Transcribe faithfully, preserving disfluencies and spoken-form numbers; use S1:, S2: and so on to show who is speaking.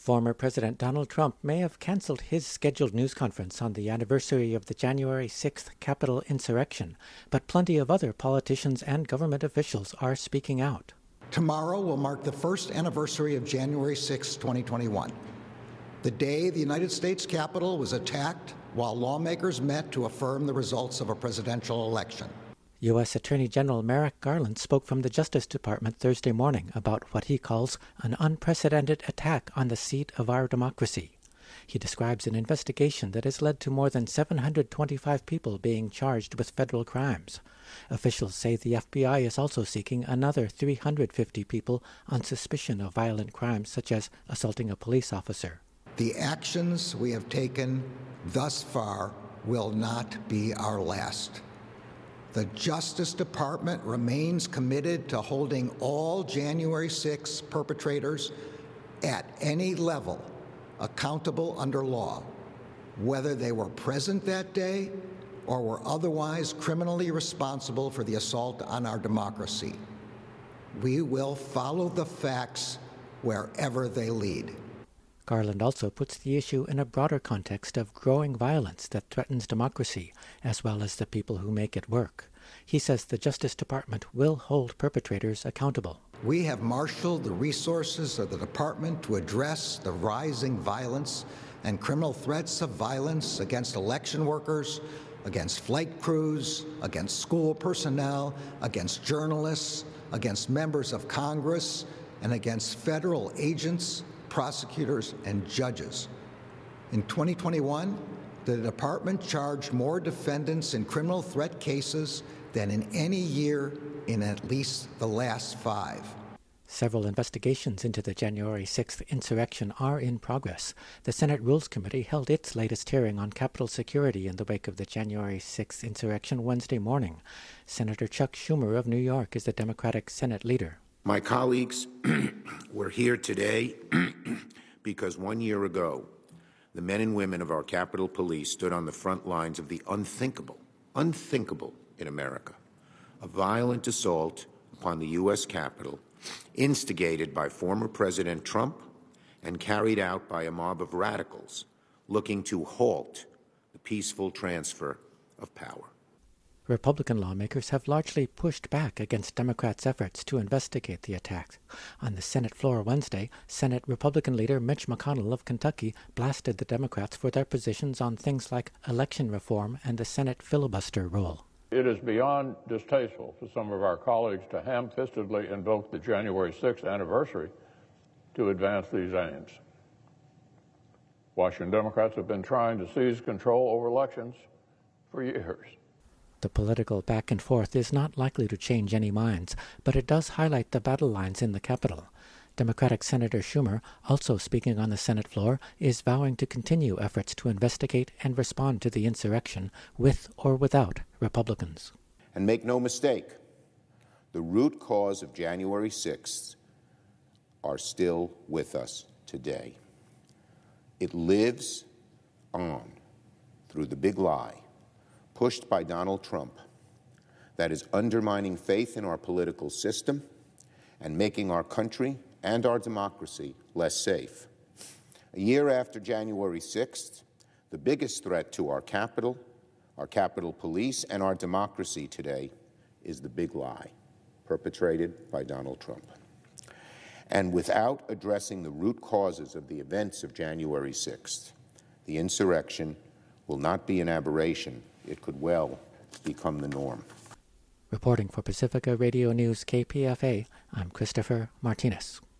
S1: Former President Donald Trump may have canceled his scheduled news conference on the anniversary of the January sixth Capitol insurrection, but plenty of other politicians and government officials are speaking out.
S2: Tomorrow will mark the first anniversary of January sixth, twenty twenty-one, the day the United States Capitol was attacked while lawmakers met to affirm the results of a presidential election.
S1: U S Attorney General Merrick Garland spoke from the Justice Department Thursday morning about what he calls an unprecedented attack on the seat of our democracy. He describes an investigation that has led to more than seven hundred twenty-five people being charged with federal crimes. Officials say the F B I is also seeking another three hundred fifty people on suspicion of violent crimes such as assaulting a police officer.
S2: The actions we have taken thus far will not be our last. The Justice Department remains committed to holding all January sixth perpetrators at any level accountable under law, whether they were present that day or were otherwise criminally responsible for the assault on our democracy. We will follow the facts wherever they lead.
S1: Garland also puts the issue in a broader context of growing violence that threatens democracy, as well as the people who make it work. He says the Justice Department will hold perpetrators accountable.
S2: We have marshaled the resources of the department to address the rising violence and criminal threats of violence against election workers, against flight crews, against school personnel, against journalists, against members of Congress, and against federal agents, prosecutors, and judges. In twenty twenty-one, the department charged more defendants in criminal threat cases than in any year in at least the last five.
S1: Several investigations into the January sixth insurrection are in progress. The Senate Rules Committee held its latest hearing on Capitol security in the wake of the January sixth insurrection Wednesday morning. Senator Chuck Schumer of New York is the Democratic Senate leader.
S3: My colleagues, we're here today because one year ago, the men and women of our Capitol Police stood on the front lines of the unthinkable, unthinkable in America, a violent assault upon the U S Capitol, instigated by former President Trump and carried out by a mob of radicals looking to halt the peaceful transfer of power.
S1: Republican lawmakers have largely pushed back against Democrats' efforts to investigate the attacks. On the Senate floor Wednesday, Senate Republican leader Mitch McConnell of Kentucky blasted the Democrats for their positions on things like election reform and the Senate filibuster rule.
S4: It is beyond distasteful for some of our colleagues to ham-fistedly invoke the January sixth anniversary to advance these aims. Washington Democrats have been trying to seize control over elections for years.
S1: The political back and forth is not likely to change any minds, but it does highlight the battle lines in the Capitol. Democratic Senator Schumer, also speaking on the Senate floor, is vowing to continue efforts to investigate and respond to the insurrection with or without Republicans.
S3: And make no mistake, the root cause of January sixth are still with us today. It lives on through the big lie pushed by Donald Trump that is undermining faith in our political system and making our country and our democracy less safe. A year after January sixth, the biggest threat to our Capitol, our Capitol Police, and our democracy today is the big lie perpetrated by Donald Trump. And without addressing the root causes of the events of January sixth, the insurrection will not be an aberration. It could well become the norm.
S1: Reporting for Pacifica Radio News K P F A, I'm Christopher Martinez.